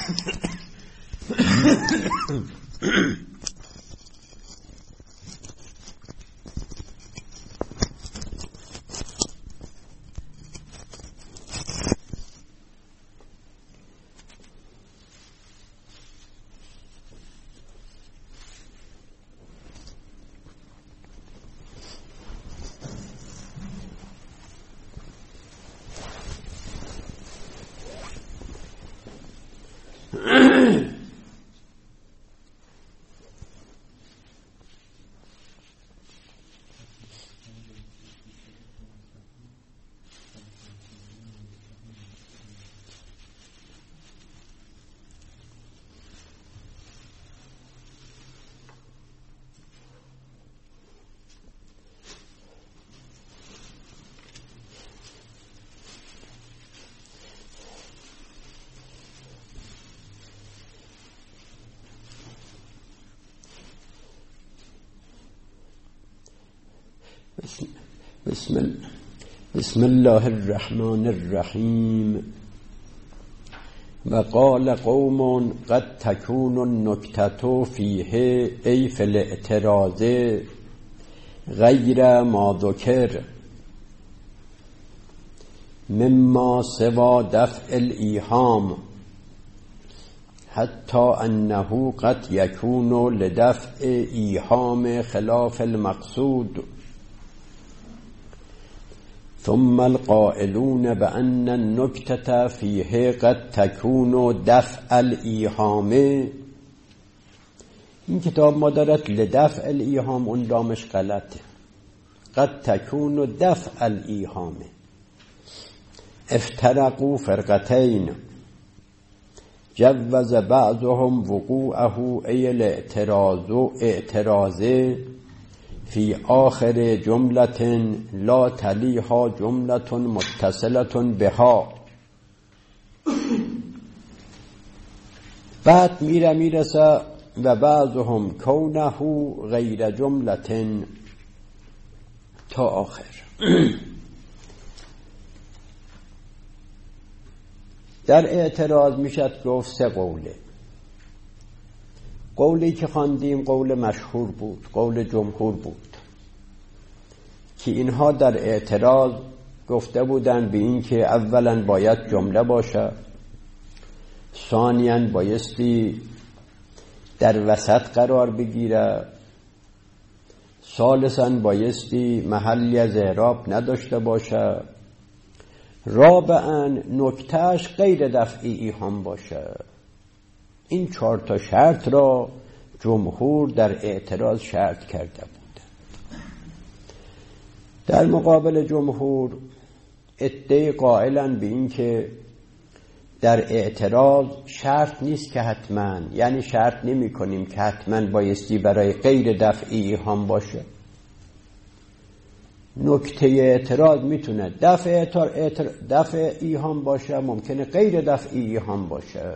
بسم الله الرحمن الرحیم. و قال قوم قد تكون النکتة فیه ای فی الاعتراض غیر ما ذکر مما سوى دفع الایهام حتی انه قد یکون لدفع ایهام خلاف المقصود. ثم القائلون بأن النکتة فیه قد تكون دفع الایهام. این کتاب ما دارد لدفع الایهام، اون لامش غلطه، قد تكون دفع الایهام. افترقوا فرقتين جوز بعضهم وقوعه ای الاعتراض فی آخر جملة لا تلیها جملة متصلة بها. بعد میرسه و بعضهم کونه غیر جملة تا آخر. در اعتراض میشد گفت سه قوله. قولی که خواندیم قول مشهور بود، قول جمهور بود، که اینها در اعتراض گفته بودند به این که اولا باید جمله باشه، ثانیاً بایستی در وسط قرار بگیره، ثالثاً بایستی محلی از اعراب نداشته باشه، رابعاً نکتهش غیر دفعی ایهام باشه. این 4 تا شرط را جمهور در اعتراض شرط کرده بود. در مقابل جمهور عده قائلن به این که در اعتراض شرط نیست که حتما، یعنی شرط نمی کنیم که حتما بایستی برای غیر دفعی ایهام باشه. نکته اعتراض میتونه دفع ایهام باشه، ممکنه غیر دفعی ایهام باشه.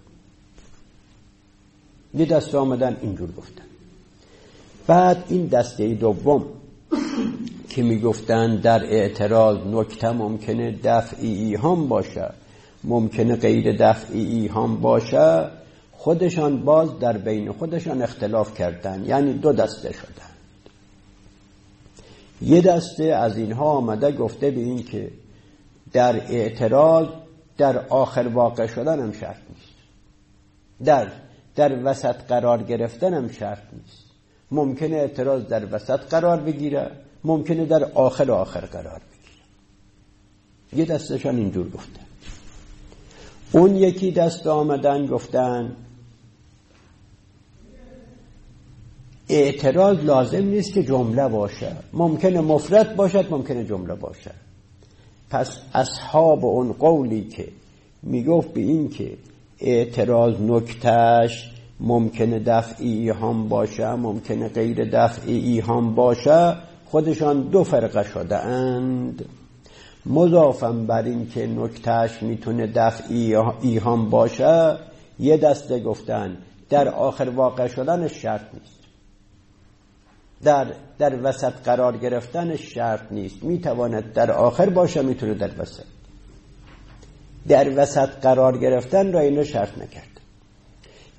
یه دسته آمدن اینجور گفتن. بعد این دسته دوم که میگفتن در اعتراض نکته ممکنه دفعی ایهام باشه، ممکنه غیر دفعی ایهام باشه، خودشان باز در بین خودشان اختلاف کردن، یعنی 2 دسته شدن. یه دسته از اینها آمده گفته به این که در اعتراض در آخر واقع شدن هم شرط نیست، در وسط قرار گرفتن هم شرط نیست. ممکنه اعتراض در وسط قرار بگیره، ممکنه در آخر قرار بگیره. یه دستشان اینجور گفتن. اون یکی دست آمدن گفتن اعتراض لازم نیست که جمله باشه، ممکنه مفرد باشد، ممکنه جمله باشه. پس اصحاب اون قولی که میگفت به این که اعتراض نکتهش ممکنه دفعی ایهام باشه، ممکنه غیر دفعی ایهام باشه، خودشان 2 فرقه شده اند. مضافم بر این که نکتهش میتونه دفعی ایهام باشه، یه دسته گفتن در آخر واقع شدنش شرط نیست، در وسط قرار گرفتنش شرط نیست، میتواند در آخر باشه، میتونه در وسط. در وسط قرار گرفتن را اینا شرط نکرد.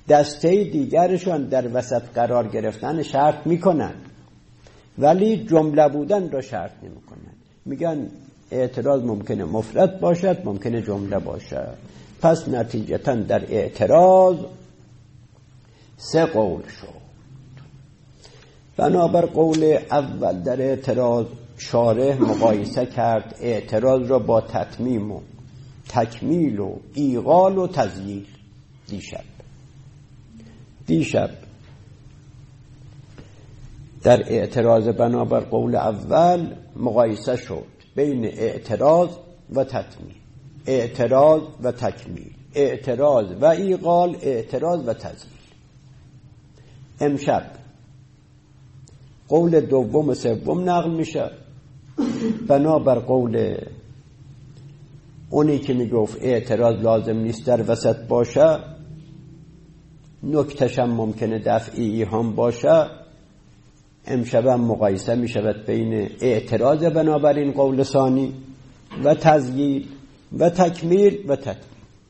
دسته دیگرشان در وسط قرار گرفتن شرط میکنن ولی جمله بودن را شرط نمیکنن. میگن اعتراض ممکنه مفرد باشد، ممکنه جمله باشد. پس نتیجتا در اعتراض 3 قول شد. بنابر قول اول در اعتراض شارح مقایسه کرد اعتراض را با تتمیم و تکمیل و ایقال و تذییل. دیشب در اعتراض بنابر قول اول مقایسه شد بین اعتراض و تتمیم، اعتراض و تکمیل، اعتراض و ایقال، اعتراض و تذییل. امشب قول دوم و سوم نقل میشه. بنابر قول اونی که میگفت اعتراض لازم نیست در وسط باشه، نکته‌ش هم ممکنه دفعی هم باشه، امشب هم مقایسه میشود بین اعتراض بنابراین قول ثانی و تذییل و تکمیل و تتمیم.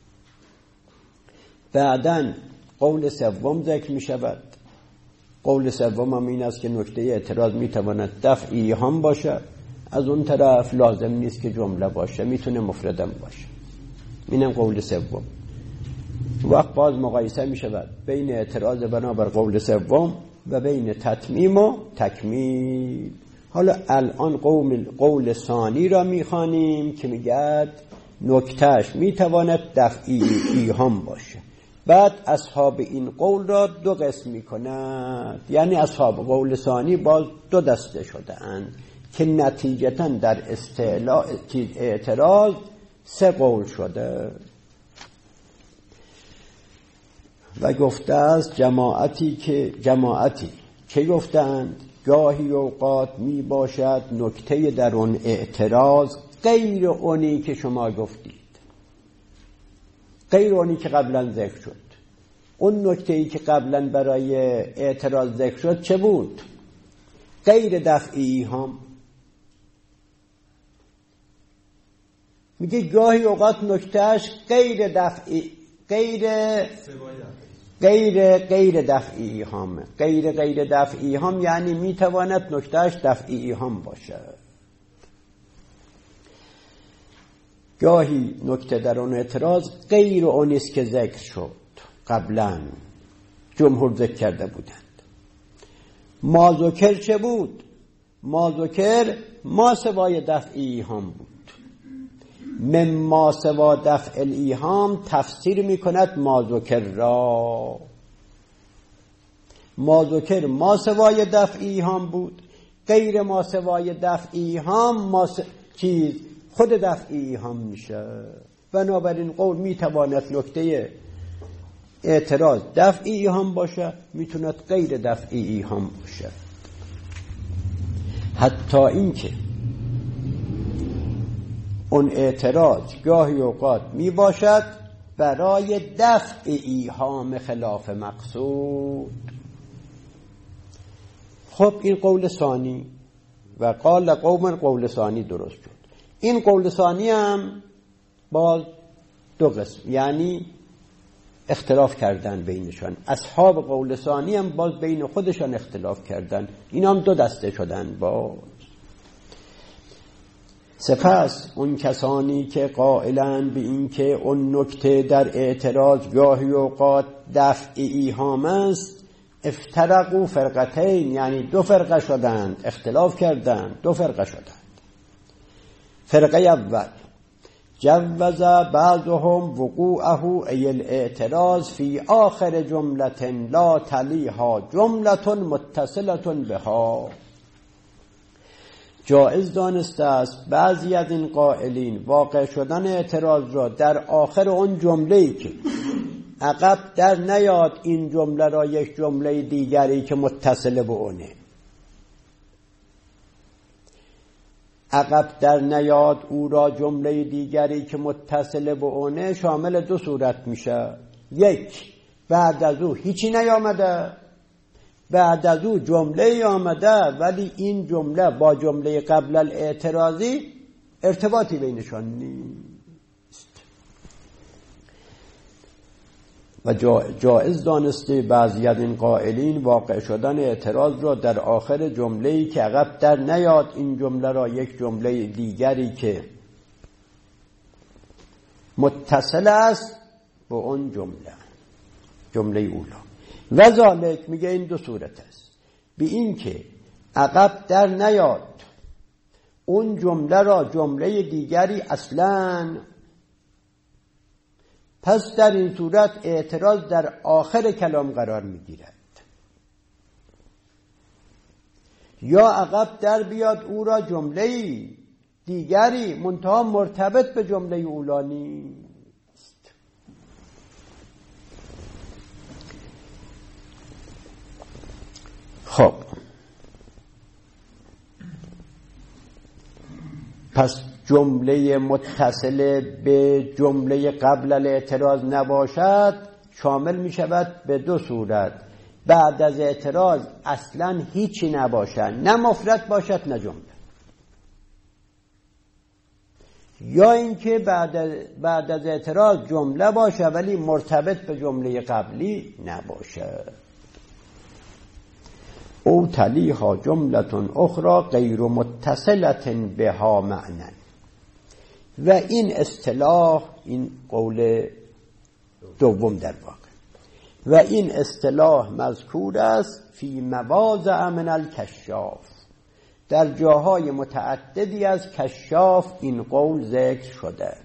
بعداً قول سوم ذکر میشود. قول سوم هم این است که نکته اعتراض میتواند دفعی هم باشه، از اون طرف لازم نیست که جمله باشه، میتونه مفردم باشه. اینم قول سوم. وقت باز مقایسه میشود بین اعتراض بنابر قول سوم و بین تتمیم و تکمیل. حالا الان قول ثانی را میخوانیم که میگه نکتهش میتواند دفعی ایهام باشه. بعد اصحاب این قول را 2 قسم میکنند، یعنی اصحاب قول ثانی باز 2 دسته شده اند که نتیجتا در اعتراض 3 قول شده. و گفته است جماعتی که گفتند گاهی اوقات می باشد نکته در اون اعتراض غیر اونی که شما گفتید، غیر اونی که قبلا ذکر شد. اون نکته‌ای که قبلا برای اعتراض ذکر شد چه بود؟ غیر دفعی هم. میگه گاهی اوقات نکتهش غیر دفعی، غیر دفعی هم، غیر دفعی هم یعنی میتواند نکتهش دفعی هم باشه. گاهی نکته در اون اعتراض غیر اونیست که ذکر شد قبلا جمهور ذکر کرده بودند. ما ذکر چه بود؟ ما ذکر ما سوای دفعی هم بود. مما سوا دفع الایهام تفسیر میکند ما ذکر را. ما ذکر ما سوای دفع ایهام بود، غیر ما سوای دفع ایهام خود دفع ایهام میشه. بنابراین قول میتواند نکته اعتراض دفع ایهام باشه، میتوند غیر دفع ایهام باشه. حتی اینکه اون اعتراض گاهی اوقات می باشد برای دفع ایهام خلاف مقصود. خب این قول ثانی و قال قوم قول ثانی درست شد. این قول ثانی هم باز 2 قسم، یعنی اختلاف کردن بینشان. اصحاب قول ثانی هم باز بین خودشان اختلاف کردن، این هم 2 دسته شدن. باز سپس اون کسانی که قائلند به این که اون نکته در اعتراض گاهی اوقات دفع ایهام است، افترقوا فرقتین، یعنی 2 فرقه شدند، اختلاف کردند، 2 فرقه شدند. فرقه اول جوز بعضهم وقوعه ای الاعتراض فی آخر جملة لا تلیها جملة متصلة بها. جائز دانسته است بعضی از این قائلین واقع شدن اعتراض را در آخر اون جمله‌ای که عقب در نیاد این جمله را یک جمله دیگری که متصل به اونه، عقب در نیاد او را جمله دیگری که متصل به اونه شامل 2 صورت میشه. 1 بعد از او هیچی نیامده، بعد از او جمله آمده ولی این جمله با جمله قبل الاعتراضی ارتباطی بینشان نیست. و جایز دانسته بعضی از این قائلین واقع شدن اعتراض را در آخر جمله‌ای که عقب در نیاد این جمله را یک جمله دیگری که متصل است با اون جمله اولا. و ذالک میگه این دو صورت است، به این که عقب در نیاد اون جمله را جمله دیگری اصلاً، پس در این صورت اعتراض در آخر کلام قرار میگیرد. یا عقب در بیاد او را جمله دیگری منتها مرتبط به جمله اولا نیست. خب پس جمله متصل به جمله قبل الاعتراض نباشد شامل می شود به دو صورت: بعد از اعتراض اصلا هیچی نباشد، نه مفرد باشد نه جمله، یا اینکه بعد از اعتراض جمله باشه ولی مرتبط به جمله قبلی نباشه. او تلیها جملتون اخرى غیر متصلت بها معنی. و این اصطلاح، این قول دوم در واقع، و این اصطلاح مذکور است فی مواضع من الکشاف، در جاهای متعددی از کشاف این قول ذکر شده.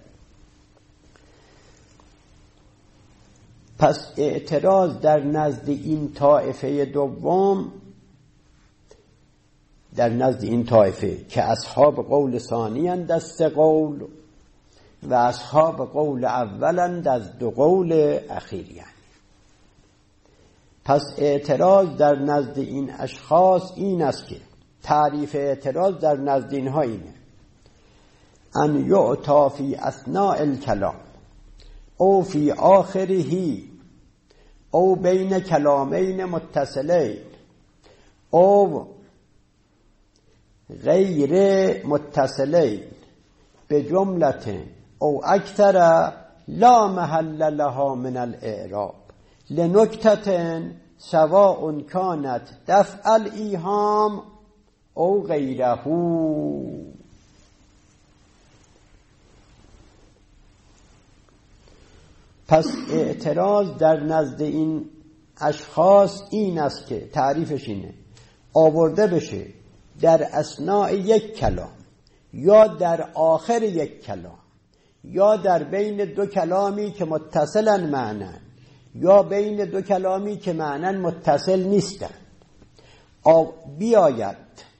پس اعتراض در نزد این طایفه دوم، در نزد این طایفه که اصحاب قول ثانی‌اند از سه قول و اصحاب قول اولند از دو قول اخیری. پس اعتراض در نزد این اشخاص این است که تعریف اعتراض در نزد اینها اینه: ان یعطا فی اثناء الکلام او فی آخره او بین کلامین متصلین او غیر متصلین به جملت او اکثر لا محل لها من الاعراب لنکتة سواء کانت دفع الایهام او غیره. پس اعتراض در نزد این اشخاص این است که تعریفش اینه: آورده بشه در اثناء یک کلام یا در آخر یک کلام یا در بین دو کلامی که متصلن معنن یا بین دو کلامی که معنن متصل نیستن بیاید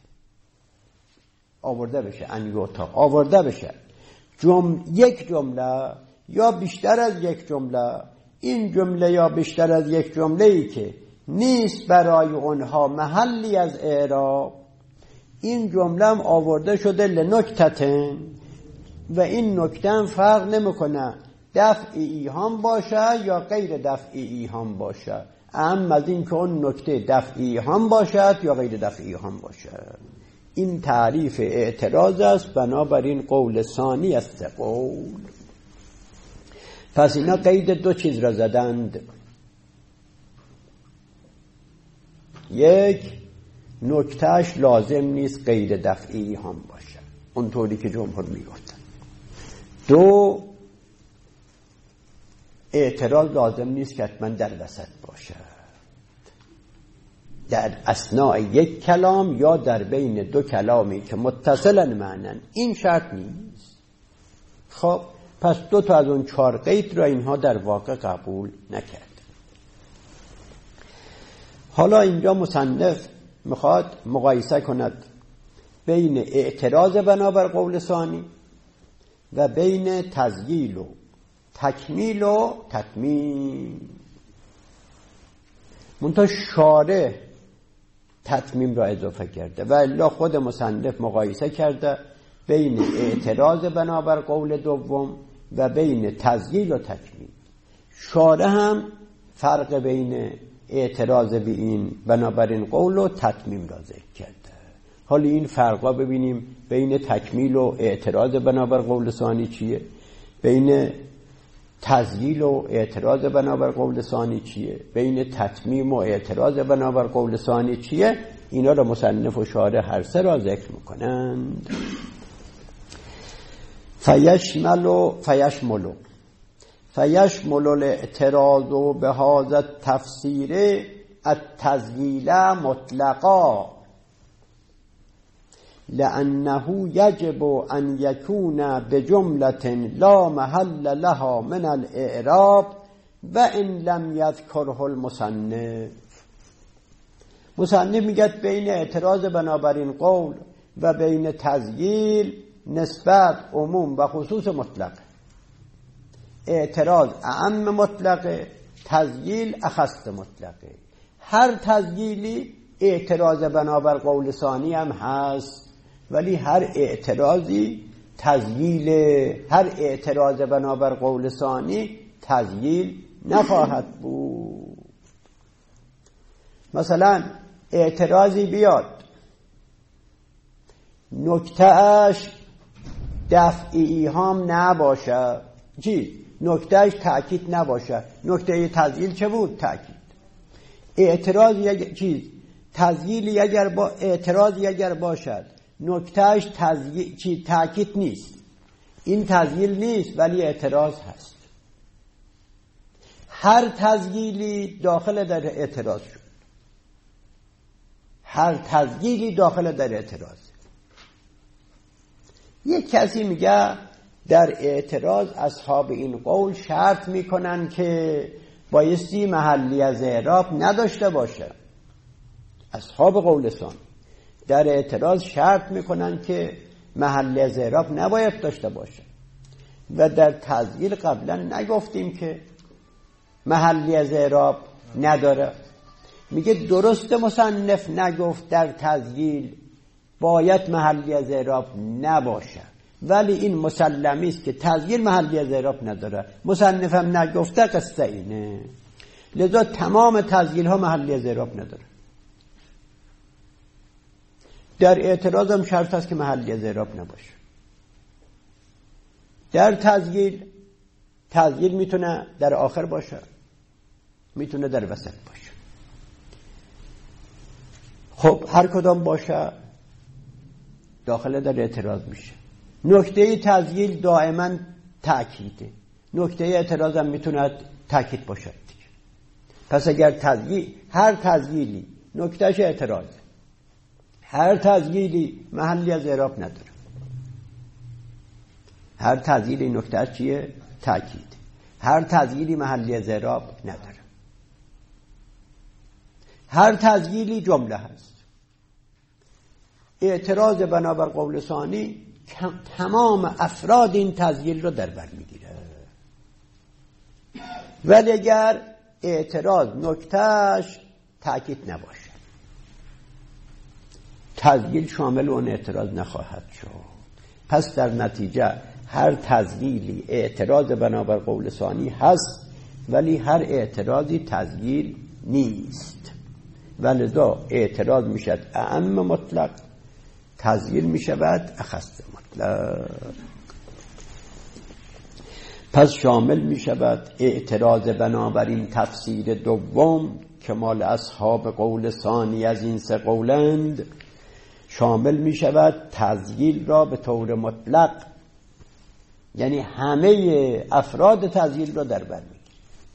آورده بشه، انیوتا آورده بشه یک جمله یا بیشتر از یک جمله، این جمله یا بیشتر از یک جمله‌ای که نیست برای اونها محلی از اعراب، این جمله هم آورده شده لنکتة، و این نکته فرق نمیکنه دفع ایهام باشه یا غیر دفع ایهام باشه، اما از این که اون نکته دفع ایهام باشد یا غیر دفع ایهام باشد. این تعریف اعتراض است بنابراین قول ثانی است قول. پس اینا قید دو چیز را زدند: یک، نکتهش لازم نیست غیر دفعی هم باشه اونطوری که جمهور میگفتن. دو، اعتراض لازم نیست که حتما در وسط باشه، در اثناء یک کلام یا در بین دو کلامی که متصلن معنن این شرط نیست. خب پس دو تا از اون 4 قید را اینها در واقع قبول نکرد. حالا اینجا مصنف میخواد مقایسه کند بین اعتراض بنابر قول ثانی و بین تسجیل و تکمیل و تتمیم. منتها شارح تتمیم را اضافه کرده و الا خود مصنف مقایسه کرده بین اعتراض بنابر قول دوم و بین تسجیل و تکمیل. شارح هم فرق بین اعتراض به این بنابراین قول و تتمیم را ذکر کرده. حالا این فرقا ببینیم بین تکمیل و اعتراض بنابر قول ثانی چیه، بین تذییل و اعتراض بنابر قول ثانی چیه، بین تتمیم و اعتراض بنابر قول ثانی چیه، اینا رو مصنف و شارح هر سه را ذکر میکنند. فیشمل الاعتراض به هذا التفسیر التذییل مطلقا لأنه يجب أن يكون بجملة لا محل لها من الإعراب وإن لم يذكره المصنف. مصنف میگه بین اعتراض بنابراین قول و بین تذییل نسبت عموم و خصوص مطلق. اعتراض اعم مطلقه، تذییل اخص مطلقه. هر تذییلی اعتراض بنابر قول ثانی هم هست، ولی هر اعتراضی تذییل، هر اعتراض بنابر قول ثانی تذییل نخواهد بود. مثلا اعتراضی بیاد نکتهش دفع ایهام نباشه، چی؟ نکتهش تأکید نباشه. نکته تذییل چه بود؟ تأکید. اعتراض یک چیز تذییلی اگر با اعتراضی اگر باشد نکتهش تأکید نیست، این تذییل نیست ولی اعتراض هست. هر تذییلی داخل در اعتراض شد، هر تذییلی داخل در اعتراض. یک کسی میگه در اعتراض اصحاب این قول شرط میکنن که بایستی محلی از اعراب نداشته باشه. اصحاب قول ثانی در اعتراض شرط میکنن که محلی از اعراب نباید داشته باشه و در تذییل قبلا نگفتیم که محلی از اعراب نداره. میگه درست مصنف نگفت در تذییل باید محلی از اعراب نباشه، ولی این مسلمی است که تذییل محلی از اعراب نداره. مصنف هم نگفته، قصه اینه. لذا تمام تذییل ها محلی از اعراب نداره. در اعتراض هم شرط است که محلی از اعراب نباشه. در تذییل میتونه در آخر باشه، میتونه در وسط باشه. خب هر کدام باشه داخل در اعتراض میشه. نکته تذییل دائما تأکیده، نکته اعتراض هم میتونه تأکید باشه دیگه. پس اگر هر تذییلی نکتهش اعتراض، هر تذییلی محلی از اعراب نداره. هر تذییلی نکتهش چیه؟ تأکید. هر تذییلی محلی از اعراب نداره. هر تذییلی جمله هست. اعتراض بنابر قول ثانی تمام افراد این تذییل رو در بر میگیره. ولی اگر اعتراض نکتهش تأکید نباشه، تذییل شامل اون اعتراض نخواهد شد. پس در نتیجه هر تذییلی اعتراض بنابر قول ثانی هست، ولی هر اعتراضی تذییل نیست. ولذا اعتراض میشد اعم مطلق، تذییل میشود اخص مطلق. پس شامل میشود اعتراض بنابراین تفسیر دوم که مال اصحاب قول ثانی از این سه قولند، شامل میشود تذییل را به طور مطلق، یعنی همه افراد تذییل را در بر میگیرد.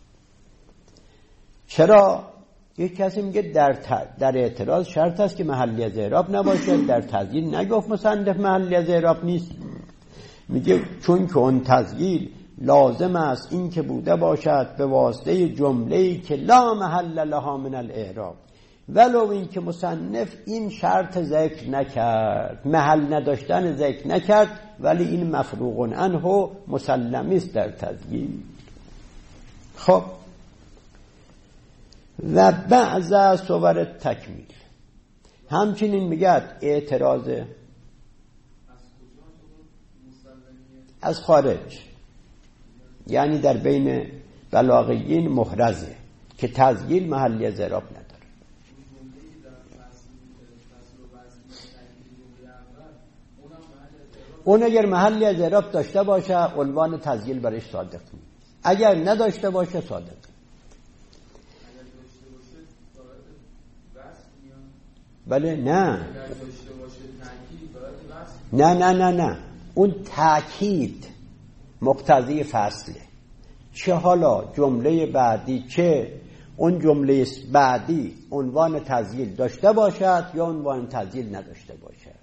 چرا؟ یک کسی میگه در اعتراض شرط است که محلی از اعراب نباشه، در تذییل نگفت مصنف محلی از اعراب نیست. میگه چون که اون تذییل لازم است این که بوده باشد به واسطه جمله‌ای که لا محل لها من الاعراب، ولو این که مصنف این شرط ذکر نکرد، محل نداشتن ذکر نکرد، ولی این مفروغ عنه مسلمی است در تذییل. خب و بعض صور تکمیل همچنین میگه اعتراض از خارج، یعنی در بین بلاغیین محرزه که تذییل محلی از اعراب نداره. اون اگر محلی از اعراب داشته باشه عنوان تذییل برش صادق نیست. اگر نداشته باشه صادق. بله نه نه نه نه نه اون تأکید مقتضی فصله. چه حالا جمله بعدی چه اون جمله بعدی عنوان تذییل داشته باشد یا عنوان تذییل نداشته باشد.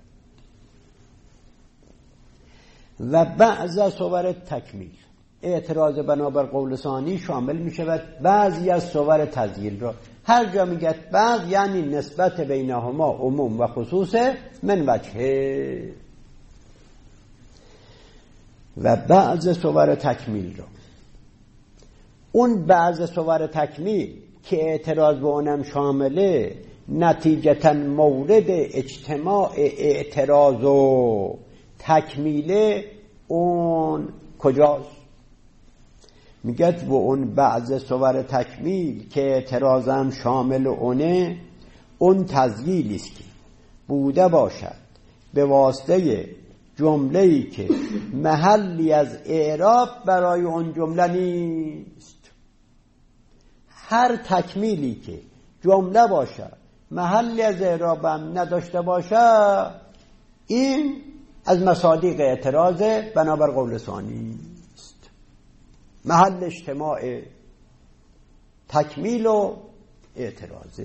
و بعض صور تکمیل اعتراض بنابر قول ثانی شامل می شود بعضی از صور تذییل را. هر جا میگه بعض یعنی نسبت بینهما عموم و خصوص من وجهه. و بعض صور تکمیل را، اون بعض صور تکمیل که اعتراض به اونم شامله، نتیجتا مورد اجتماع اعتراض و تکمیله اون کجاست؟ میگه و اون بعض صور تکمیل که اعتراضم شامل اونه، اون تذییلی است که بوده باشد به واسطه جمله‌ای که محلی از اعراب برای اون جمله نیست. هر تکمیلی که جمله باشه محلی از اعراب هم نداشته باشه، این از مصادیق اعتراض بنابر قول ثانی است. محل اجتماع تکمیل و اعتراض.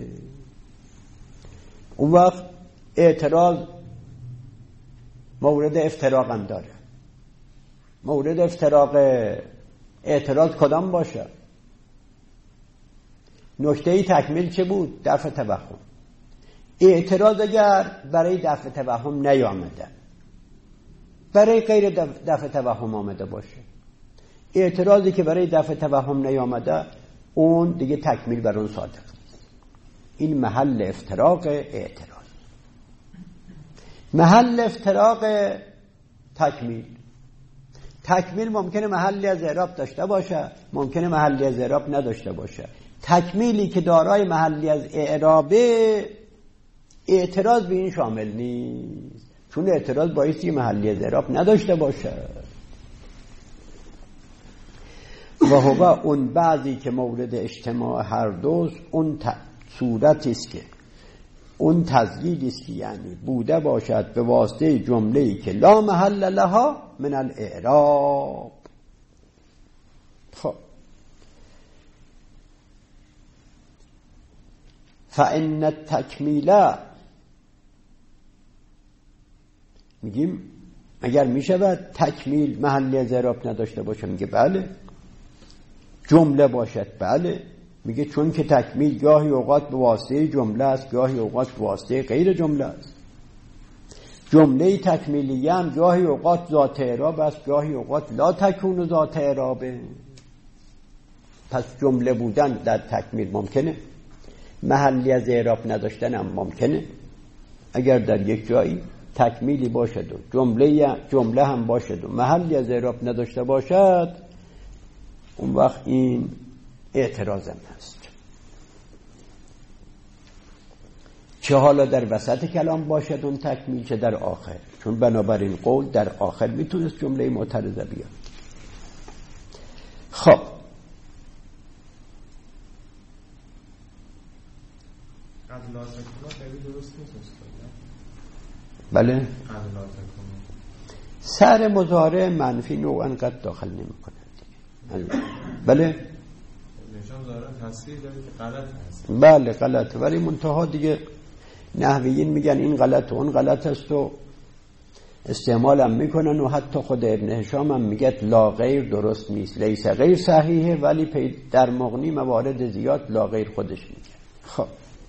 اون وقت اعتراض مورد افتراق هم داره. مورد افتراق اعتراض کدام باشه؟ نکته تکمیل چه بود؟ دفع توهم. اعتراض اگر برای دفع توهم نیامده، برای غیر دفع توهم آمده باشه، اعتراضی که برای دفع توهم نیامده، اون دیگه تکمیل بر اون صادق است. این محل افتراق اعتراض. محل افتراق تکمیل ممکنه محلی از اعراب داشته باشه، ممکنه محلی از اعراب نداشته باشه. تکمیلی که دارای محلی از اعرابه، اعتراض به این شامل نیست، چون اعتراض بایستی محلی از اعراب نداشته باشه. و هو اون بعضی که مورد اجتماع هر دوست، اون صورتی است که اون تذییلی است که یعنی بوده باشد به واسطه جمله‌ای که لا محل لها من الاعراب. خب فإن التکمیل، میگیم اگر میشود تکمیل محلی از اعراب نداشته باشه، میگه بله. جمله باشد، بله. میگه چون که تکمیل گاهی اوقات به واسطه جمله است، گاهی اوقات به واسطه غیر جمله است. جمله تکمیلیه هم گاهی اوقات ذات اعراب است، گاهی اوقات لا تکون ذات اعرابه. پس جمله بودن در تکمیل ممکنه، محلی از اعراب نداشتن هم ممکنه. اگر در یک جایی تکمیلی باشد و جمله هم باشد و محلی از اعراب نداشته باشد، اون وقت این اعتراضم هست. چه حالا در وسط کلام باشد اون تکمیل، چه در آخر، چون بنابراین قول در آخر میتونست جمله معترضه بیاد. خب بله، سر مضارع منفی نوعا قد داخل نمی کند. بله بله غلطه، ولی منتها دیگه نحویین میگن این غلط و اون غلط است و استعمال هم میکنن، و حتی خود ابن هشام هم میگه لا غیر درست نیست، لیس غیر صحیحه، ولی در مغنی موارد زیاد لا غیر خودش میگه. خب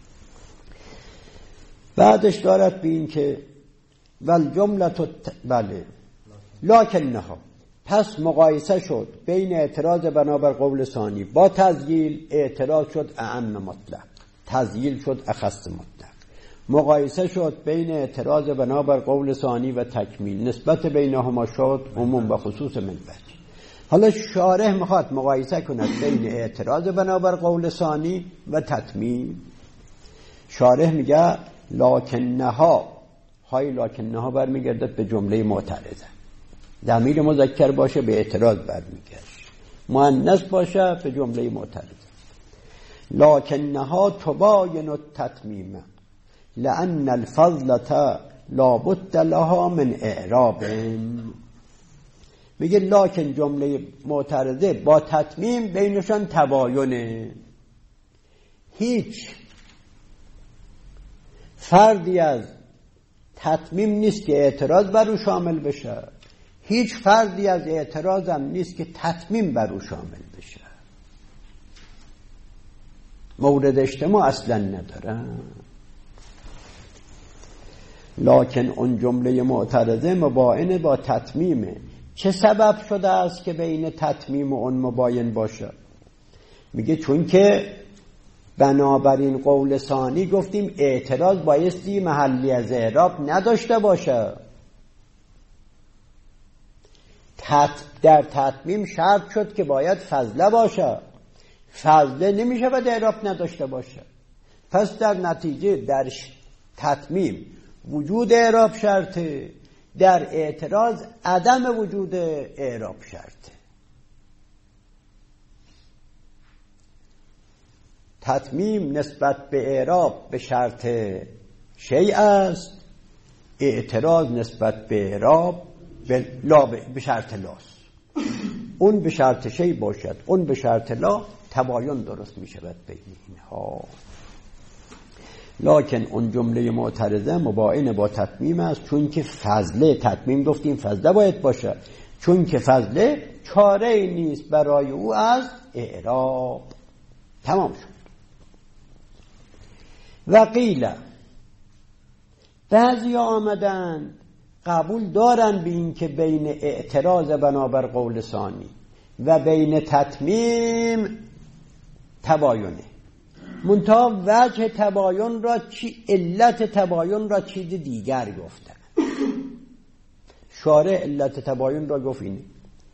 بعدش دارد به این که والجمله بله لکنها، پس مقایسه شد بین اعتراض بنابر قول ثانی با تذییل. اعتراض شد اعم مطلق، تذییل شد اخص مطلق. مقایسه شد بین اعتراض بنابر قول ثانی و تکمیل، نسبت بینهما شد عموم و خصوص من وجه. حالا شارح میخواد مقایسه کند بین اعتراض بنابر قول ثانی و تکمیل. شارح میگه لکنها، های لکنها برمیگردد به جمله معترضه، ضمیر مذکر باشه به اعتراض برمیگرد. مؤنث باشه به جمله معترضه. لکنها تباین التتمیم لان الفضلة لابد لها من اعراب. میگه لکن جمله معترضه با تتمیم بینشان تباینه، هیچ فردی از تتمیم نیست که اعتراض بر او شامل بشه، هیچ فردی از اعتراض هم نیست که تتمیم بر او شامل بشه. مورد اجتماع اصلا نداره. لکن اون جمله معترضه مباین با تتمیمه. چه سبب شده است که بین تتمیم و اون مباین باشه؟ میگه چون که بنابراین قول ثانی گفتیم اعتراض بایستی محلی از اعراب نداشته باشه. در تتمیم شرط شد که باید فضله باشه، فضله نمیشه و اعراب نداشته باشه. پس در نتیجه در تتمیم وجود اعراب شرطه، در اعتراض عدم وجود اعراب شرطه. تتمیم نسبت به اعراب به شرط شیء است، اعتراض نسبت به اعراب به شرط لاست. اون به شرط شیء باشد، اون به شرط لا، تباین درست می شود بین اینها. لکن اون جمله معترضه مباین با تتمیم است، چون که فضله، تتمیم گفتیم فضله باید باشه، چون که فضله چاره نیست برای او از اعراب. تمام شد. و قیل، بعضی آمدن قبول دارن به این که بین اعتراض بنابر قول ثانی و بین تتمیم تباینه، منتها وجه تباین را علت تباین را چیز دیگر گفتن. شارع علت تباین را گفت اینه: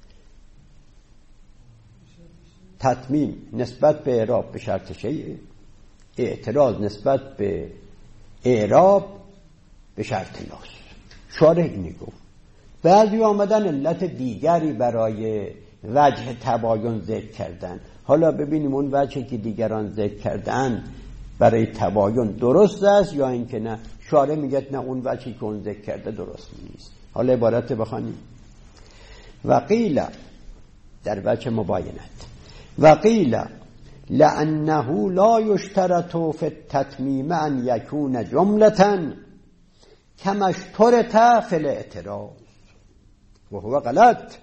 تتمیم نسبت به اعراب به شرط شیء، اعتراض نسبت به اعراب به شرط لاست. شارع اینه گفت. بعضی آمدن علت دیگری برای وجه تباین ذکر کردن. حالا ببینیم اون وجهی که دیگران ذکر کردن برای تباین درست است یا اینکه نه. شارع میگه نه، اون وجهی که اون ذکر کرده درست نیست. حالا عبارت بخوانیم: و قیل، در وجه مباینت، و قیل لأنه لا يشترط في التتمیم ان یکون جملة كما اشترط في الاعتراض وهو غلط،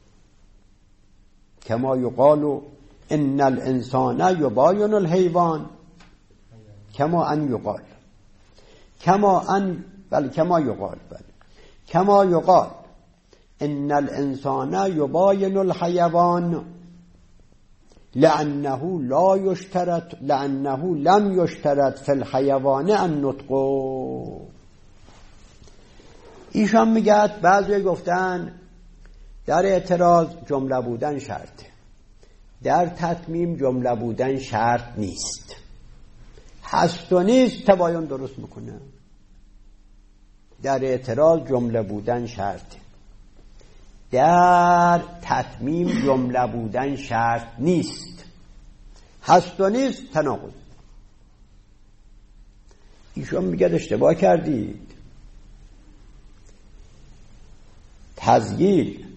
كما يقال ان الانسان يباين الحيوان، كما يقال ان الانسان يباين الحيوان لأنه لم يشترط في الحيوان النطق. ایشان میگه بعضی گفتن در اعتراض جمله بودن شرطه، در تتمیم جمله بودن شرط نیست، هست و نیست تباین درست میکنه. در اعتراض جمله بودن شرطه، در تتمیم جمله بودن شرط نیست، هست و نیست تناقض. ایشون میگه اشتباه کردید. تسجیل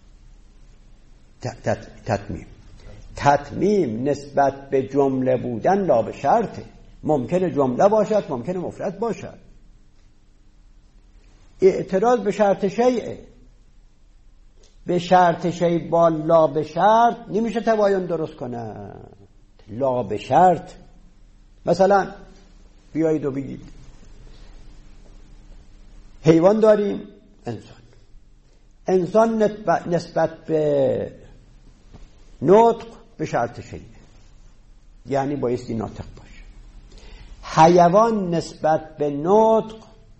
تتمیم نسبت به جمله بودن لا به شرطه. ممکنه جمله باشد، ممکنه مفرد باشد. اعتراض به شرط شیء، به شرط شیء با لا به شرط نمیشه تباین درست کنه. لا به شرط، مثلا بیایید و بگید حیوان داریم، انسان نسبت به نطق به شرط شیء، یعنی بایستی ناطق باشه. حیوان نسبت به نطق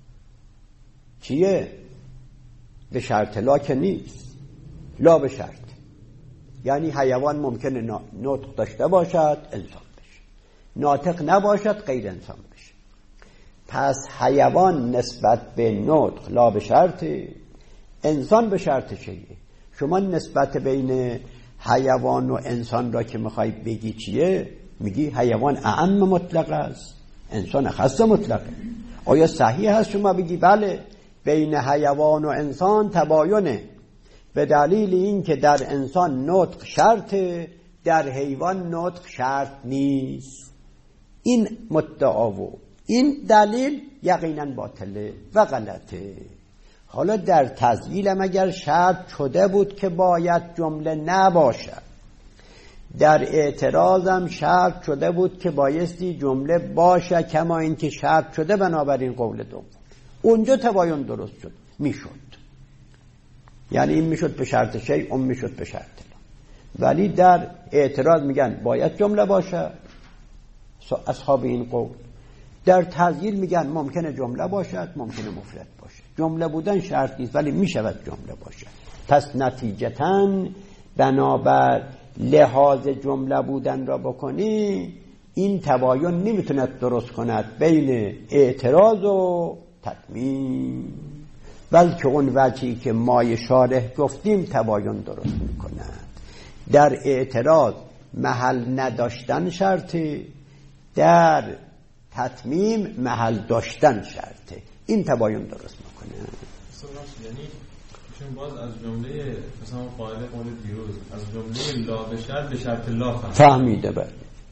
چیه؟ به شرط لا که نیست، لا به شرط، یعنی حیوان ممکنه نطق داشته باشد انسان بشه، ناطق نباشد غیر انسان بشه. پس حیوان نسبت به نطق لا به شرط، انسان به شرط شیء. شما نسبت بین حیوان و انسان را که میخوای بگی چیه، میگی حیوان اعم مطلق است، انسان اخص مطلقه. آیا صحیح هست شما بگی بله بین حیوان و انسان تباینه، به دلیل این که در انسان نطق شرطه، در حیوان نطق شرط نیست. این مدعا و این دلیل یقینا باطله و غلطه. حالا در تسجیل اگر شرط شده بود که باید جمله نباشد، در اعتراضم شرط شده بود که بایستی جمله باشه، کما اینکه شرط شده بنابراین قول دوم، اونجا تباین درست شد، میشد. یعنی این میشد به شرط شیء، اون میشد به شرط لا. ولی در اعتراض میگن باید جمله باشه اصحاب این قول، در تسجیل میگن ممکنه جمله باشد، ممکنه مفرد باشه. جمله بودن شرط نیست ولی میشود جمله باشه. پس نتیجتاً بنابر لحاظ جمله بودن را بکنی، این تباین نمیتوند درست کند بین اعتراض و تتمیم، بلکه اون وجهی که ما شارح گفتیم تباین درست میکند. در اعتراض محل نداشتن شرطه، در تتمیم محل داشتن شرطه. این تباین درست میکنه. یعنی چون باز از جمله مثلا قائل قول دیروز از جمله لا به شرط به شرط لا فهمیده، بله،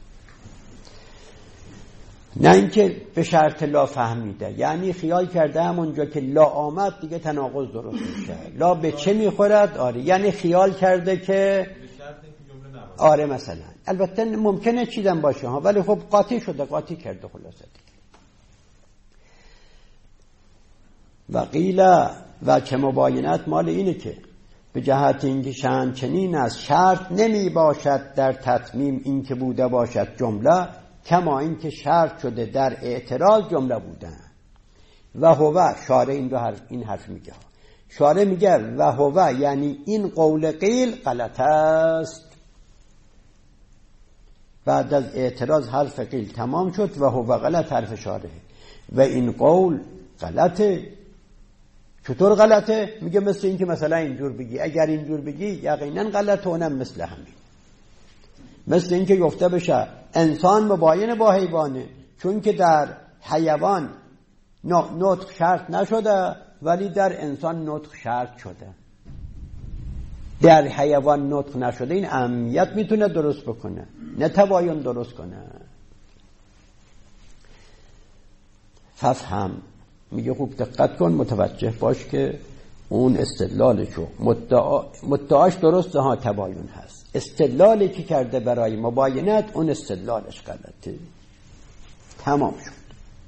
نه اینکه به شرط لا فهمیده، یعنی خیال کرده همونجا که لا آمد دیگه تناقض درست میشه. لا به چه میخورد؟ آره، یعنی خیال کرده که آره مثلا، البته ممکنه چیدن باشه ها، ولی خب قاطی شده، قاطی کرده خلاصه دیگه. و قیل و چه مباینت مال اینه که به جهت اینکه شأن چنین است شرط نمی باشد در تتمیم این که بوده باشد جمله، کما این که شرط شده در اعتراض جمله بودن. و هو شارع این حرف میگه، شارع میگه و هو یعنی این قول قیل غلط است. بعد از اعتراض حرف قیل تمام شد و هو غلط حرف شارع و این قول غلطه. چطور غلطه؟ میگه مثل این که مثلا اینجور بگی، اگر اینجور بگی یقینا غلطه، اونم مثل همین. مثل این که گفته بشه انسان مباین با حیوانه، چون که در حیوان نطق شرط نشده ولی در انسان نطق شرط شده. در حیوان نطق نشده، این اهمیت میتونه درست بکنه، نه تباین درست کنه. ففهم میگه خوب دقت کن، متوجه باش که اون استدلالشو مدعاش درسته ها، تباین هست. استدلالی که کرده برای مباینت اون استدلالش غلطه. تمام شد.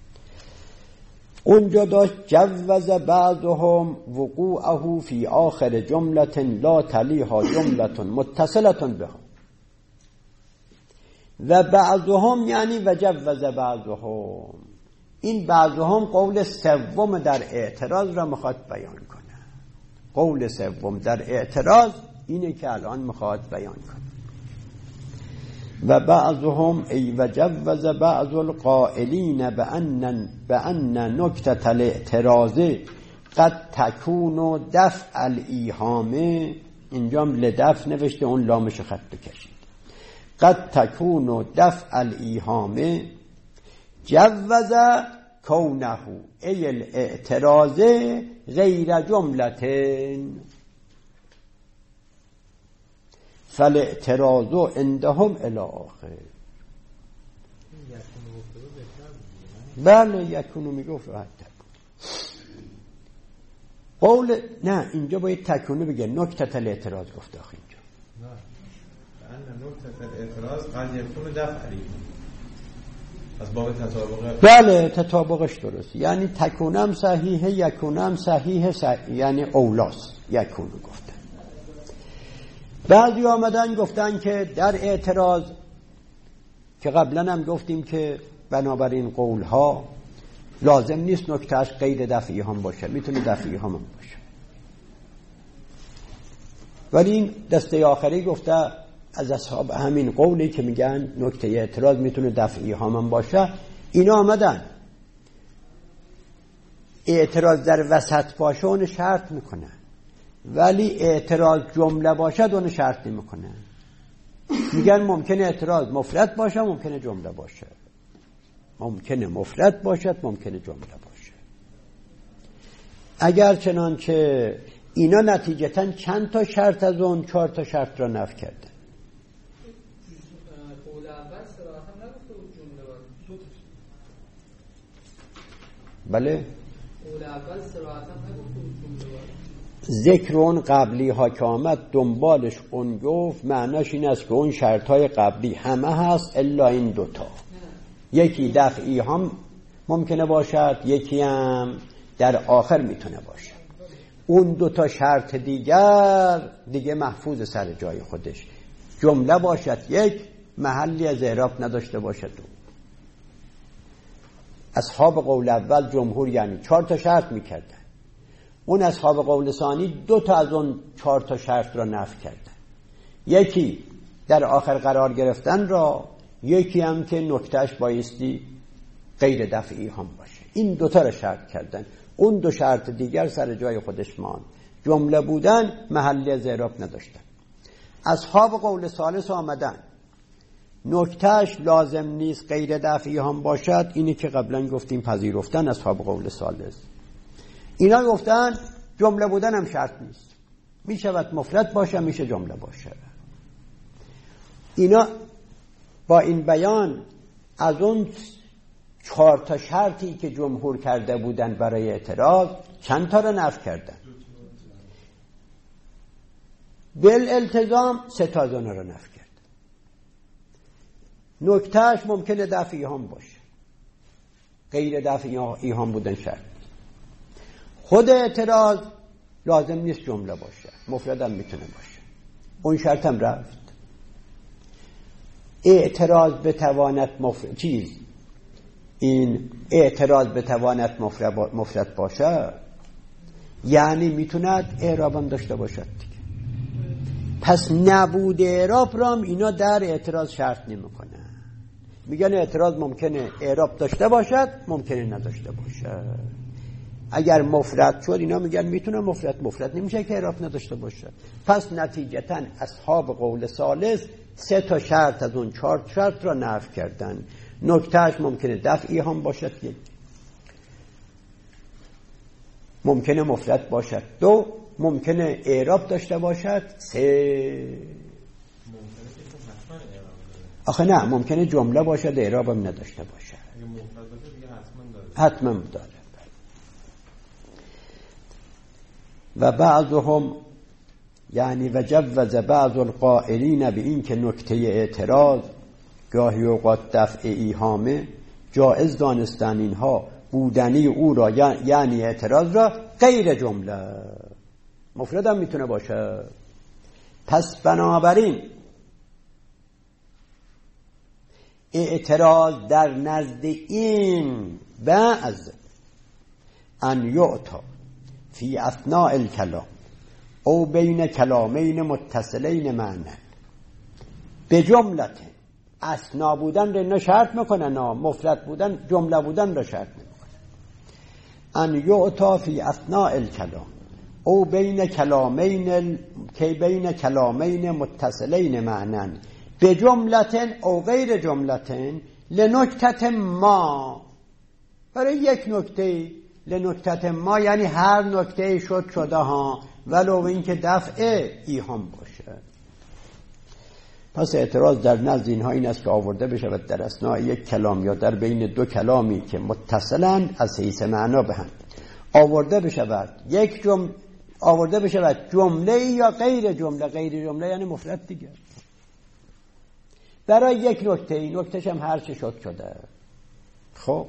اونجا داشت جوز بعضهم وقوعه فی آخر جملة لا تلیها جملة متصلة بها و بعضهم یعنی و جوز بعضهم. این بعضهم قول سوم در اعتراض را میخواد بیان کنه. قول سوم در اعتراض اینه که الان میخواد بیان کنه. و بعضهم ای و جوز بعض القائلین بأن نکته الاعتراض قد تکون دفع الایهام، اینجام لدفع نوشته، اون لامش خط بکشید. قد تکون دفع الایهام جوز کونه ای الاعتراض غیر جملتین فالاعتراض عندهم الی آخر. بله یکونو میگفت راحت قول، نه اینجا باید تکونو بگه نکته الاعتراض گفته آخه اینجا. نه لأن نکته الاعتراض قد یکون دفع از باب تطابق. بله تطابقش درست، یعنی تکونم صحیحه، یکونم صحیحه، یعنی اولاس یکونو گفته. بعضی آمدن گفتن که در اعتراض، که قبلا هم گفتیم که بنابراین قولها لازم نیست نکتهش غیر دفعی هم باشه، میتونه دفعی هم باشه. ولی این دسته آخری گفته از اصحاب همین قولی که میگن نکته اعتراض میتونه دفعی هم باشه، اینا آمدن اعتراض در وسط باشه اون شرط میکنه، ولی اعتراض جمله باشد اون شرط نمیکنه. میگن ممکنه اعتراض مفرد باشه، ممکنه جمله باشه. ممکنه مفرد باشد، ممکنه جمله باشه. اگر چنانچه اینا نتیجتاً چند تا شرط از اون 4 تا شرط را نفی کردن. قول اول صراحتاً نگفته بود جمله باشه. بله؟ قول اول صراحتاً نگفته بود جمله باشه. ذکر اون قبلی ها که آمد دنبالش اون گفت معناش این است که اون شرطهای قبلی همه هست الا این 2 تا. یکی دفعی هم ممکنه باشد، یکی هم در آخر میتونه باشه. اون 2 تا شرط دیگه محفوظ سر جای خودش. جمله باشد 1، محلی از اعراب نداشته باشد 2. اصحاب قول اول جمهور یعنی 4 تا شرط میکردن. اون اصحاب قول ثانی 2 تا از اون 4 تا شرط را نفی کردن. یکی در آخر قرار گرفتن را، یکی هم که نکتهش بایستی غیر دفعی هم باشه. این 2 تا را شرط کردن. اون 2 شرط دیگر سر جای خودش ماند. جمله بودن، محلی از اعراب نداشتن. اصحاب قول ثالث آمدن، نکتهش لازم نیست غیر دفعی هم باشد. اینی که قبلا گفتیم پذیرفتن اصحاب قول ثالث. اینا گفتن جمله بودن هم شرط نیست، می شود مفرد باشه، میشه جمله باشه. اینا با این بیان از اون 4 تا شرطی که جمهور کرده بودن برای اعتراض چند تا رو نفی کردن؟ بالالتزام 3 تا از اون رو نفی کردن. نکتهش ممکنه دفعی هم باشه، غیر دفعی هم بودن شرط. خود اعتراض لازم نیست جمله باشه، مفرد هم میتونه باشه. اون شرط هم رفت. اعتراض بتواند این اعتراض بتواند مفرد باشه یعنی میتوند اعرابم داشته باشد دیگه. پس نبود اعراب رام اینا در اعتراض شرط نمیکنن. میگن اعتراض ممکنه اعراب داشته باشد، ممکنه نداشته باشد. اگر مفرد شد اینا میگن میتونه مفرد نمیشه که اعراب نداشته باشه. پس نتیجتاً اصحاب قول ثالث 3 تا شرط از اون 4 شرط را نفی کردن. نکتهش ممکنه دفعی هم باشد، ممکنه مفرد باشد 2، ممکنه اعراب داشته باشد 3. آخه نه، ممکنه جمله باشد اعراب هم نداشته باشد. حتما داره. و بعضهم یعنی و جوز بعض القائلین به این که نکته اعتراض گاهی اوقات دفع ایهامه، جائز دانستن اینها بودنی او را یعنی اعتراض را غیر جمله، مفرد هم میتونه باشه. پس بنابراین اعتراض در نزد این بعض ان یعطا فی اثناء الکلام او بین کلامین متصلین معنی، به جملت اثنا بودن را شرط میکنن، مفرد بودن جمله بودن را شرط میکنن. ان یعطا فی اثناء الکلام او بین کلامین متصلین معنی به جملتن او غیر جملتن لنکتت ما، برای یک نکته لنکتت ما یعنی هر نکته شده ها ولو اینکه دفع ایهام باشه. پس اعتراض در نزد اینها این است که آورده بشود در اثناء یک کلام یا در بین 2 کلامی که متصلن از حیث معنا به هم آورده بشود جمله یا غیر جمله. غیر جمله یعنی مفرد دیگه. برای یک نکتهش هم هر چه شده. خب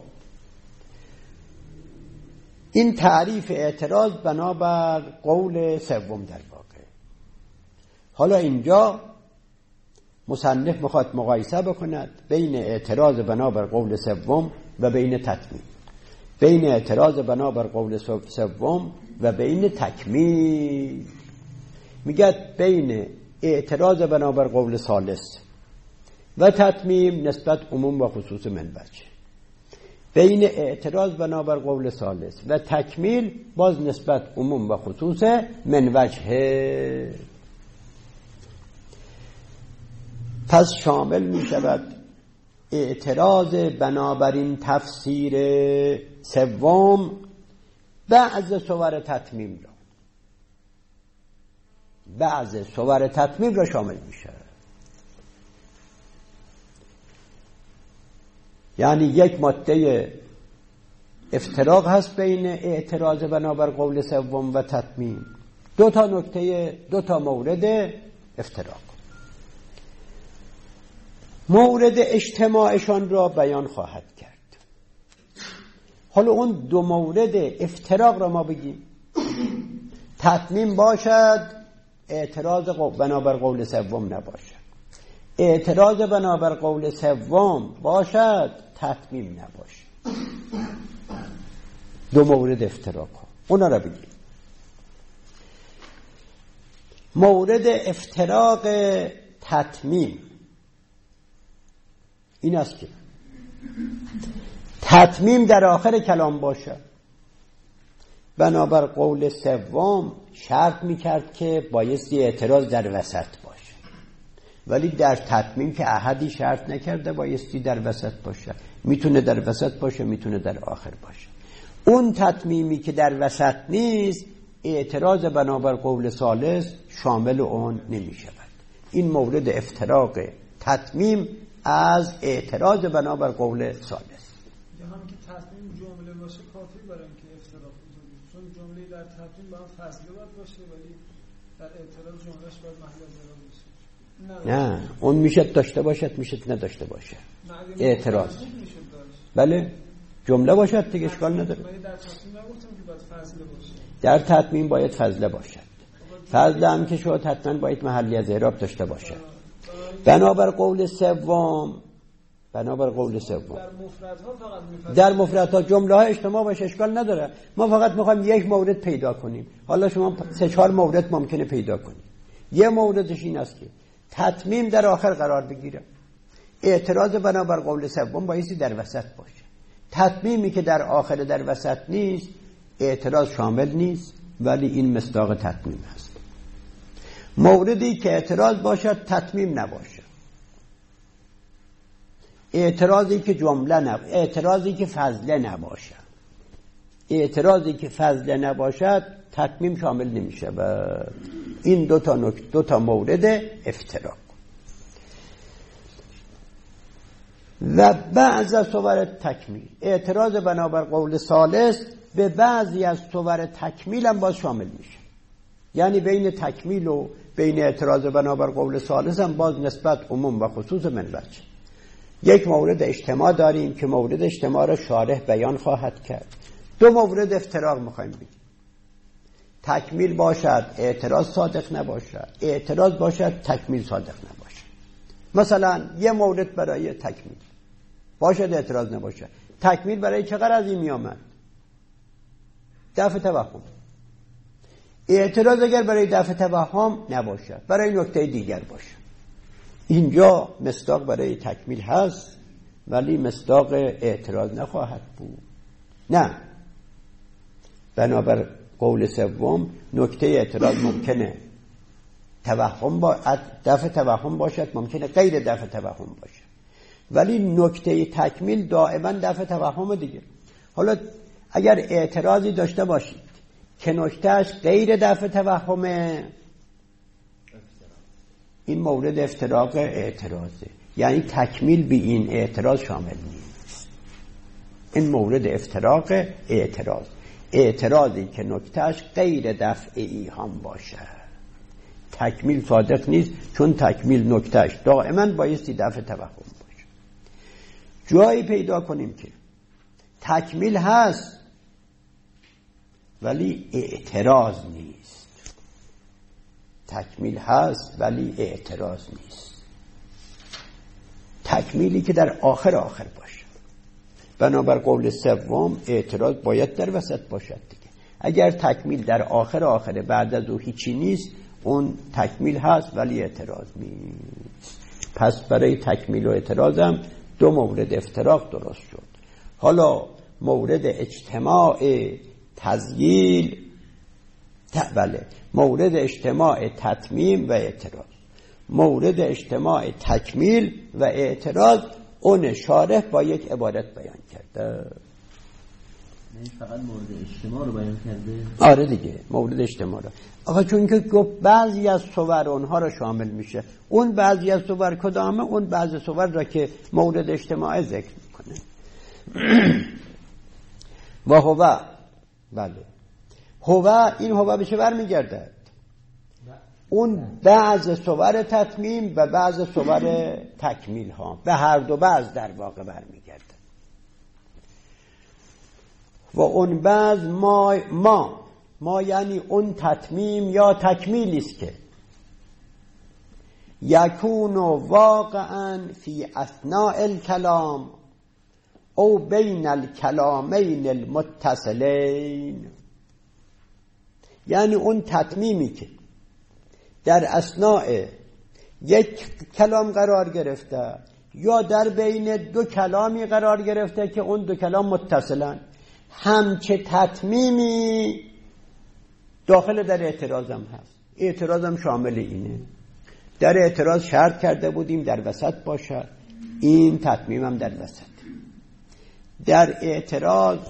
این تعریف اعتراض بنابر قول سوم در واقع. حالا اینجا مصنف میخواد مقایسه بکند بین اعتراض بنابر قول سوم و بین تتمیم، بین اعتراض بنابر قول سوم و بین تکمیل. میگه بین اعتراض بنابر قول ثالث و تتمیم نسبت عموم و خصوص منبج، بین اعتراض بنابر قول ثالث و تکمیل باز نسبت عموم و خصوص من وجه. پس شامل می شود اعتراض بنابراین تفسیر سوم بعض صور تتمیم را، بعض صور تتمیم را شامل می شود. یعنی یک ماده افتراق هست بین اعتراض بنابر قول سوم و تتمیم. دو تا نکته، دو تا مورد افتراق. مورد اجتماعشان را بیان خواهد کرد. حالا اون دو مورد افتراق را ما بگیم. تتمیم باشد، اعتراض بنابر قول سوم نباشد. اعتراض بنابر قول سوم باشد، تتمیم نباشد. دو مورد افتراق ها اونا را بگیم. مورد افتراق تتمیم این است که تتمیم در آخر کلام باشه. بنابر قول سوم شرط میکرد که بایستی اعتراض در وسط باشه، ولی در تتمیم که احدی شرط نکرده بایستی در وسط باشه. میتونه در وسط باشه، میتونه در آخر باشه. اون تتمیمی که در وسط نیست اعتراض بنابر قول ثالث شامل اون نمیشود. این مورد افتراق تتمیم از اعتراض بنابر قول ثالث. هم که تتمیم جمله باشه کافی برای اینکه افتراق بزنید، چون جمله در تتمیم باید فاصله باید باشه، ولی در اعتراض جملهش باید محل اعتراض باشه. نه اون میشه داشته باشد، میشه نداشته باشه. اعتراض بله جمله باشد دیگه، اشکال نداره. در تتمیم نگفتم که باید فاصله باشه. در تتمیم باید فاصله باشد. فاصله هم که شد حتما باید محلی از اعراب داشته باشد. بنابر قول سوم در مفردها جمله ها اجتماع باشه، اشکال نداره. ما فقط میخوایم یک مورد پیدا کنیم. حالا شما 3-4 مورد ممکنه پیدا کنیم. یه موردش این است که تتمیم در آخر قرار بگیره. اعتراض بنابر قول سوم بایستی در وسط باشه. تتمیمی که در آخر در وسط نیست اعتراض شامل نیست، ولی این مصداق تتمیم هست. موردی که اعتراض باشد تتمیم نباشه. اعتراضی که جمله نباشه، اعتراضی که فضله نباشه، اعتراضی که فضله نباشد تتمیم شامل نمیشه. و این دو تا مورد افتراق. و بعض از صور تکمیل، اعتراض بنابر قول ثالث به بعضی از صور تکمیل هم باز شامل میشه. یعنی بین تکمیل و بین اعتراض بنابر قول ثالث هم باز نسبت عموم و خصوص من وجه. یک مورد اجتماع داریم که مورد اجتماع را شارح بیان خواهد کرد. دو مورد افتراق میخوایم بگیم. تکمیل باشد اعتراض صادق نباشد، اعتراض باشد تکمیل صادق نباشد. مثلا یه مورد برای تکمیل باشد اعتراض نباشد. تکمیل برای چه غرضی می آمد؟ دفع توهم. اعتراض اگر برای دفع توهم نباشد، برای نکته دیگر باشد. اینجا مصداق برای تکمیل هست ولی مصداق اعتراض نخواهد بود. نه، بنابر قول سوم نکته اعتراض ممکنه دفع توهم باشد، ممکنه غیر دفع توهم باشد، ولی نکته تکمیل دائما دفع توهم دیگه. حالا اگر اعتراضی داشته باشید که نکتهش غیر دفع توهمه، این مورد افتراق اعتراضه، یعنی تکمیل به این اعتراض شامل نیست. این مورد افتراق اعتراض، اعتراضی که نکتهش غیر دفعی هم باشه. تکمیل صادق نیست، چون تکمیل نکتهش دائما بایستی دفع توهم باشه. جایی پیدا کنیم که تکمیل هست ولی اعتراض نیست. تکمیل هست ولی اعتراض نیست. تکمیلی که در آخر باشه. بنابر قول سوم اعتراض باید در وسط باشد دیگه. اگر تکمیل در آخر بعد از او هیچی نیست، اون تکمیل هست ولی اعتراض نیست. پس برای تکمیل و اعتراضم دو مورد افتراق درست شد. حالا مورد اجتماع تزییل، بله، مورد اجتماع تتمیم و اعتراض. مورد اجتماع تکمیل و اعتراض اون شارح با یک عبارت بیان کرده. فقط مورد اجتماع رو بیان کرده؟ آره دیگه، مورد اجتماع رو. آخه چون که گفت بعضی از صور اونها رو شامل میشه، اون بعضی از صور کدامه؟ اون بعضی صور را که مورد اجتماع ذکر میکنه. و هو، بله، هو، این هو به چه برمیگرده؟ اون بعض صور تتمیم و بعض صور تکمیل ها، به هر دو بعض در واقع برمیگرده. و اون بعض ما یعنی اون تتمیم یا تکمیلی است که یکون واقعا فی اثناء الکلام او بین الکلامین المتصلین، یعنی اون تتمیمی که در اثناء یک کلام قرار گرفته یا در بین دو کلامی قرار گرفته که اون دو کلام متصلن، همچه تتمیمی داخل در اعتراضم هست. اعتراضم شامل اینه. در اعتراض شرط کرده بودیم در وسط باشه، این تتمیمم در وسط. در اعتراض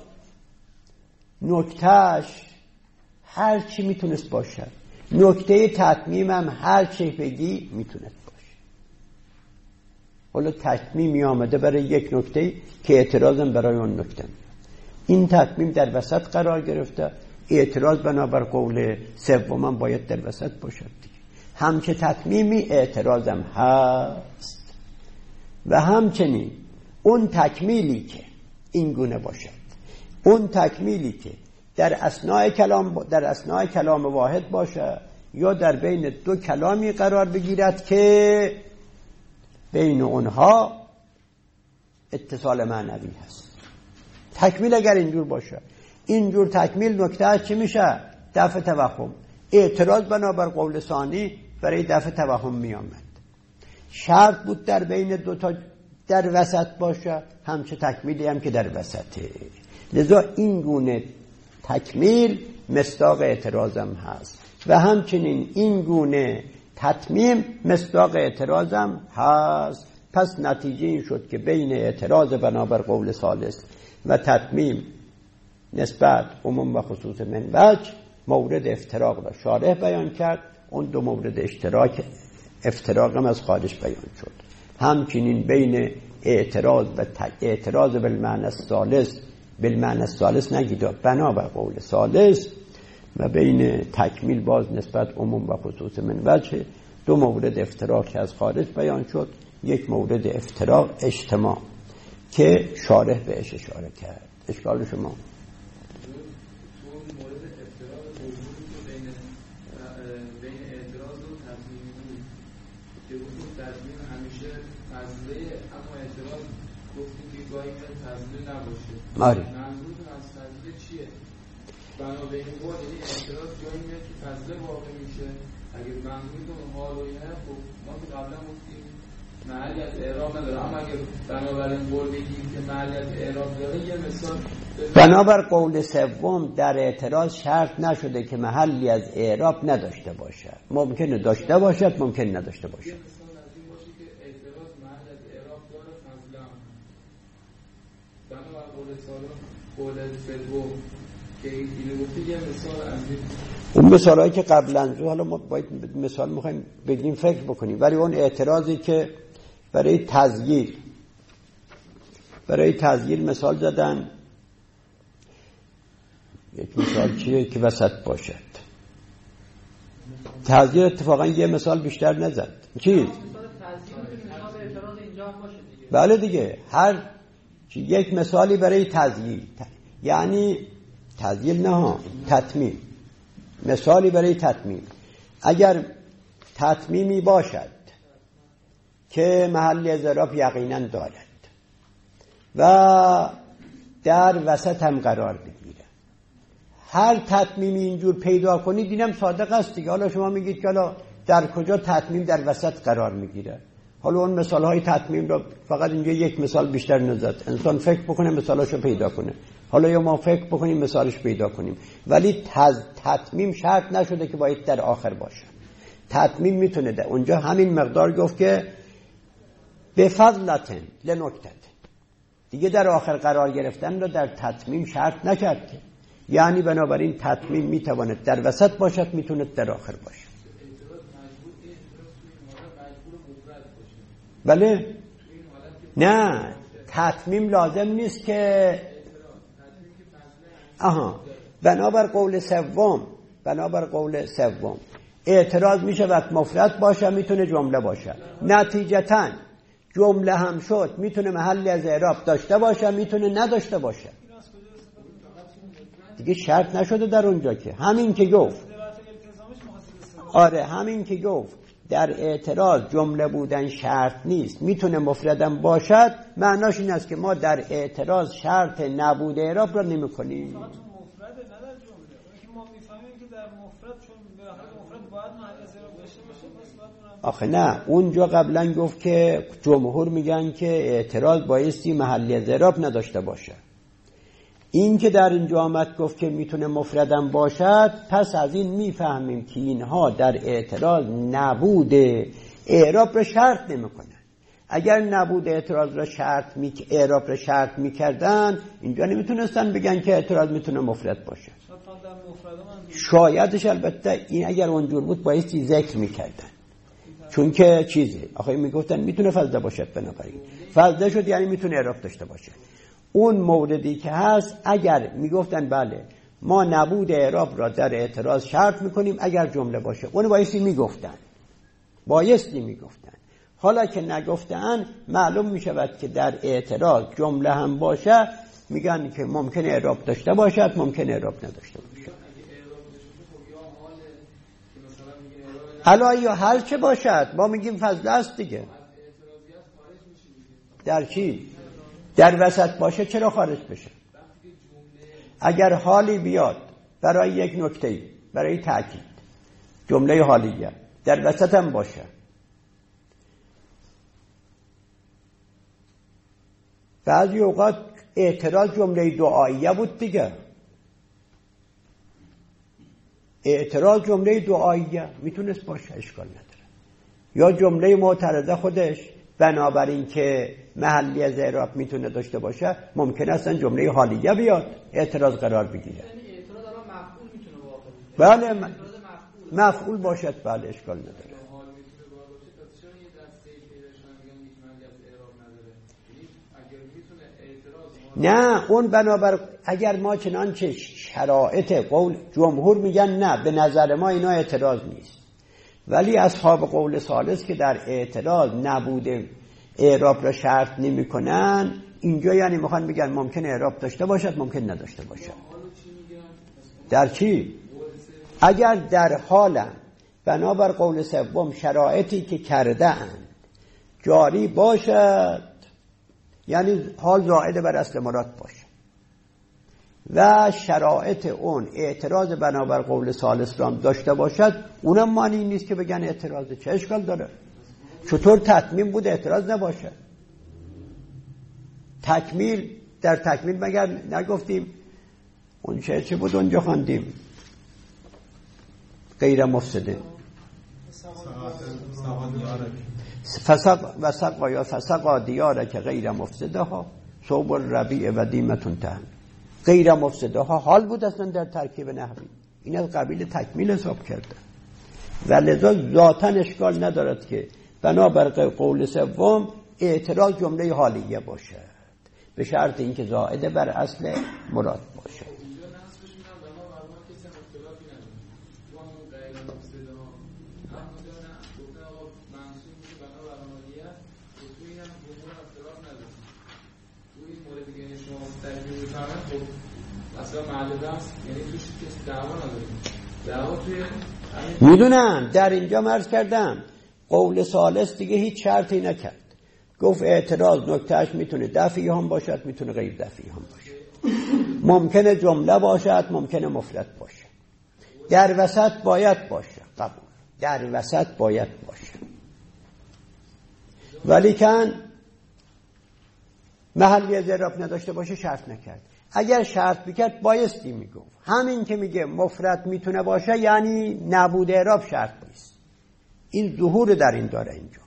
نکتهش هر چی میتونست باشه، نکته تتمیمم هر چی بگی میتونست باشه. حالا تتمیمی آمده برای یک نکته که اعتراضم برای اون نکته میاد. این تتمیم در وسط قرار گرفته، اعتراض بنابر قول سومم باید در وسط باشد دیگه. همچه تتمیمی اعتراضم هست و همچنین اون تکمیلی که این گونه باشد، اون تکمیلی که در اثناء کلام واحد باشه یا در بین دو کلامی قرار بگیرد که بین اونها اتصال معنوی هست. تکمیل اگر اینجور باشه، اینجور تکمیل نکته چی میشه؟ دفع توهم. اعتراض بنابر قول ثانی برای دفع توهم می آمد. شرط بود در بین دو تا در وسط باشه، همچه تکمیلی هم که در وسطه. لذا این گونه تکمیل مصداق اعتراضم هست و همچنین این گونه تتمیم مصداق اعتراضم هست. پس نتیجه این شد که بین اعتراض بنابر قول ثالث و تتمیم نسبت عموم و خصوص من وجه مورد افتراق را شارح بیان کرد. اون دو مورد افتراقم از خارج بیان شد. همچنین بین اعتراض بالمعنی الثالث نگید بنابر قول ثالث و بین تکمیل باز نسبت عموم و خصوص من وجه دو مورد افتراق که از خارج بیان شد. یک مورد افتراق اجتماع که شارح بهش اشاره کرد. اشکال شما؟ آره. منظورتون از فضله چیه؟ بنابراین قول این اعتراض جایی میاد که فضله واقع میشه. اگر منظورتون حال و اینه، خب ما که قبلا گفتیم محلیت اعراب نداره، اما اگر بنابراین قول بگیم که محلیت اعراب داره، یه مثال بنابر قول سوم در اعتراض شرط نشده که محلی از اعراب نداشته باشه. ممکنه داشته باشد، ممکن نداشته باشه. اون مثالایی که قبلا حالا ما باید مثال میخوایم بگیم فکر بکنیم، ولی اون اعتراضی که برای تزییل مثال زدن، یک مثال چیه که وسط باشد. تزییل اتفاقا یه مثال بیشتر نزد. چی؟ بله دیگه، هر یک مثالی برای تزییل، یعنی تزییل نه، تتمیم، مثالی برای تتمیم. اگر تتمیمی باشد که محل اضراب یقینا دارد و در وسط هم قرار بگیره، هر تتمیمی اینجور پیدا کنید اینم صادق است دیگه. حالا شما میگید که حالا در کجا تتمیم در وسط قرار میگیره؟ حالا اون مثال های تتمیم رو فقط اینجا یک مثال بیشتر نزد، انسان فکر بکنه مثالاشو پیدا کنه. حالا یا ما فکر بکنیم مثالش پیدا کنیم، ولی تتمیم شرط نشده که باید در آخر باشه. تتمیم میتونه ده. اونجا همین مقدار گفت که به فضلتن لنکتت، دیگه در آخر قرار گرفتن رو در تتمیم شرط نکرد که، یعنی بنابراین تتمیم میتواند در وسط باشد، میتونه در آخر باشد. بله نه، تتمیم لازم نیست که بنابر قول سوم اعتراض میشه وقت مفرد باشه، میتونه جمله باشه. نتیجتاً جمله هم شد، میتونه محلی از اعراب داشته باشه، میتونه نداشته باشه. دیگه شرط نشده در اونجا که همین که گفت همین که گفت در اعتراض جمله بودن شرط نیست، میتونه مفردم باشد، معناش این است که ما در اعتراض شرط نبود اعراب را نمی کنیم. مفرده نه در جمله. ما میفهمیم که در مفرد چون به مفرد باید محل از اعراب داشته باشه. آخه نه، اونجا قبلا گفت که جمهور میگن که اعتراض بایستی محلی از اعراب نداشته باشه. این که در اینجا آمد گفت که میتونه مفردم باشد، پس از این میفهمیم که اینها در اعتراض نبود اعراب را شرط نمیکنن. اگر نبود اعتراض را اعراب را شرط میکردن، اینجا نمیتونستن بگن که اعتراض میتونه مفرد باشه. شایدش البته این اگر اونجور بود بایستی ذکر میکردن، چون که چیزی آخه میگفتن میتونه فضله باشد، بنابراین فضله شد یعنی میتونه اعراب داشته باشه. اون موردی که هست اگر میگفتن بله ما نبود اعراب را در اعتراض شرط میکنیم اگر جمله باشه، اون بایستی میگفتن. حالا که نگفتن، معلوم میشود که در اعتراض جمله هم باشه، میگن که ممکنه اعراب داشته باشد، ممکنه اعراب نداشته باشد. حالا یا هر چه باشد ما میگیم فضله است دیگه. در چی؟ در وسط باشه چرا خارج بشه؟ اگر حالی بیاد برای یک نکته، برای تأکید، جمله حالیه در وسط هم باشه، بعضی اوقات اعتراض جمله دعاییه بود دیگه. اعتراض جمله دعاییه میتونست باشه، اشکال نداره. یا جمله معترضه خودش بنابراین که محلی از اعراب میتونه داشته باشه، ممکن است جمله حالیه بیاد اعتراض قرار بگیره. یعنی اعتراض الان مفعول میتونه واقع بله مفعول باشد، بله اشکال نداره. نه اون بنابر اگر ما چنانچه شرایط قول جمهور میگن نه به نظر ما اینا اعتراض نیست، ولی اصحاب قول ثالث که در اعتراض نبوده اعراب را شرط نمی کنن، اینجا یعنی میخوان بگن ممکن اعراب داشته باشد، ممکن نداشته باشد. در چی؟ اگر در حالم بنابر قول سوم شرایطی که کرده اند جاری باشد، یعنی حال زائد بر اصل مراد باشه و شرایط اون اعتراض بنابر قول ثالث را داشته باشد، اونم معنی نیست که بگن اعتراضه. چه اشکال داره؟ چطور تکمیل بود اعتراض نباشه؟ تکمیل در تکمیل مگر نگفتیم اون چه بود اونجا خواندیم غیر مفسده فسق دیاره که غیر مفسده ها صوب الربیع و دیمتون تهن. غیر مفسده ها حال بود اصلا در ترکیب نحوی، این از قبیل تکمیل حساب کرده و لذا ذاتاً اشکال ندارد که بنابر قول سوم اعتراض جمله حالیه باشد به شرط اینکه زائده بر اصل مراد باشه. میدونم در اینجا مرز کردم قول ثالث دیگه هیچ شرطی نکرد، گفت اعتراض نکتهش میتونه دفعی هم باشد، میتونه غیر دفعی هم باشد، ممکنه جمله باشد، ممکنه مفرد باشه، در وسط باید باشه، قبول، در وسط باید باشه، ولیکن محلی از اعراب نداشته باشه شرط نکرد. اگر شرط بکرد بایستی میگفت همین که میگه مفرد میتونه باشه یعنی نبود اعراب شرط نیست، این ظهور در این داره اینجا.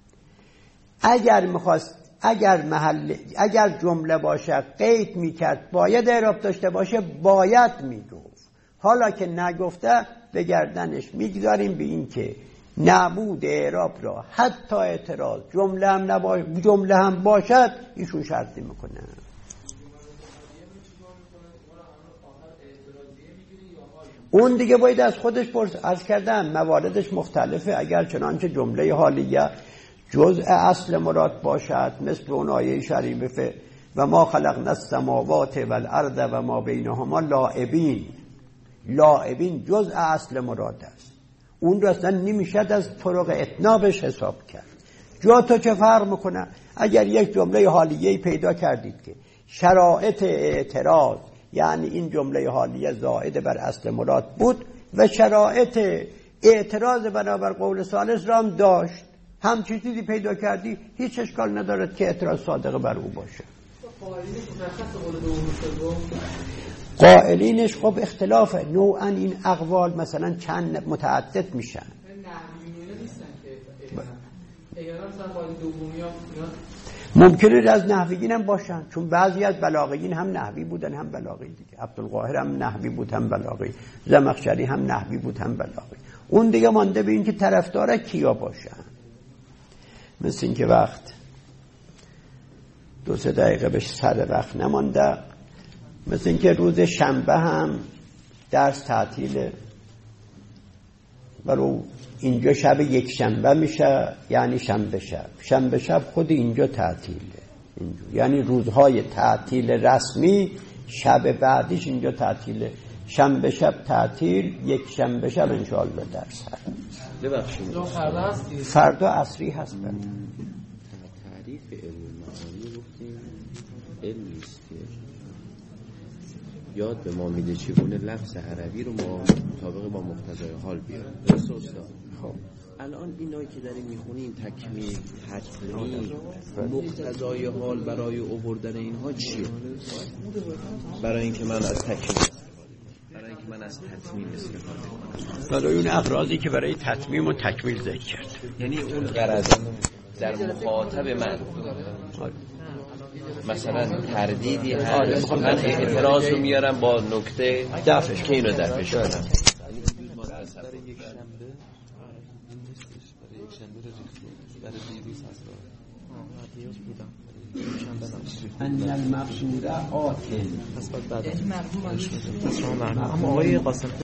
اگر جمله باشه قید میکرد باید اعراب داشته باشه، باید میگفت. حالا که نگفته به گردنش میگذاریم به این که نبود اعراب را حتی اعتراض جمله هم باشد ایشون شرطی میکنه. اون دیگه باید از خودش عرض کردم مواردش مختلفه. اگر چنانچه جمله حالیه جزء اصل مراد باشد مثل اون آیه شریفه و ما خلقنا السماوات والارض و ما بینهما لاعبین جزء اصل مراد است. اون رو اصلا نمیشد از طرق اتنابش حساب کرد. جا تو چه فرق میکنه؟ اگر یک جمله حالیه پیدا کردید که شرایط اعتراض، یعنی این جمله حالیه زائد بر اصل مراد بود و شرایط اعتراض بنابر قول ثالث را هم داشت، همچین چیزی پیدا کردی، هیچ اشکال ندارد که اعتراض صادق بر او باشه. قائلینش خب اختلافه، نوعا این اقوال مثلا چند متعدد میشن. ممکنه از نحویین هم باشن، چون بعضی از بلاغیین هم نحوی بودن هم بلاغی دیگه. عبدالقاهر هم نحوی بود هم بلاغی، زمخشری هم نحوی بود هم بلاغی. اون دیگه مانده به این که طرفدار کیا باشن. مثل این که وقت 2-3 دقیقه بهش سر وقت نمانده. مثل این که روز شنبه هم درس تعطیله، برای اینجا شب یک شنبه میشه، یعنی شنبه شب خود اینجا تعطیله اینجا. یعنی روزهای تعطیل رسمی شب بعدیش اینجا تعطیله، شنبه شب تعطیل، یک شنبه شب انشاءالله درس هست. ببخشید فردا عصری هست. تعریف علم معانی گفتیم علمی است که یاد به ما میده چگونه لفظ عربی رو ما مطابق با مقتضای حال بیاریم. درست استاد؟ خب الان اینایی که داریم میخونیم تکمیل، حتمی، مقتضای حال برای آوردن اینها چیه؟ برای اینکه من از تکمیل، برای اینکه من از تتمیم استفاده کنم، برای اون افرادی که برای تتمیم و تکمیل ذکر کرد. یعنی اون غرض در مخاطب من مثلا تردیدی هست، من اعتراض رو میارم با نکته دفعش که اینو دفعش کنم. ان المقصود آتن. اما آقای قاسم